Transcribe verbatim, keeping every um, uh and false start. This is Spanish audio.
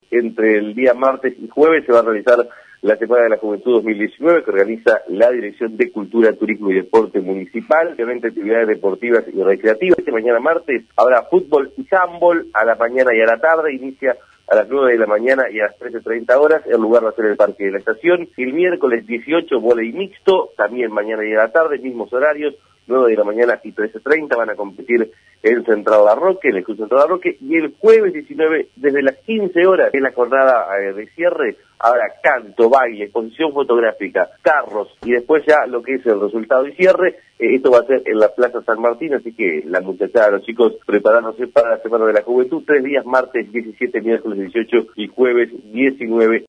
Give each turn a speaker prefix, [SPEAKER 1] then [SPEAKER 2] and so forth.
[SPEAKER 1] entre el día martes y jueves se va a realizar la Semana de la Juventud dos mil diecinueve, que organiza la Dirección de Cultura, Turismo y Deporte Municipal, obviamente actividades deportivas y recreativas. Este mañana martes habrá fútbol y handball a la mañana y a la tarde, inicia a las nueve de la mañana y a las trece treinta horas, el lugar va a ser el Parque de la Estación. El miércoles dieciocho, vóley mixto, también mañana y a la tarde, mismos horarios, nueve de la mañana y trece treinta, van a competir en Central Larroque, en el Club Central Larroque, y el jueves diecinueve, desde las quince horas, en la jornada eh, de cierre, habrá canto, baile, exposición fotográfica, carros, y después ya lo que es el resultado y cierre, eh, esto va a ser en la Plaza San Martín, así que la muchachada, los chicos, preparándose para la Semana de la Juventud, tres días, martes diecisiete, miércoles dieciocho y jueves diecinueve.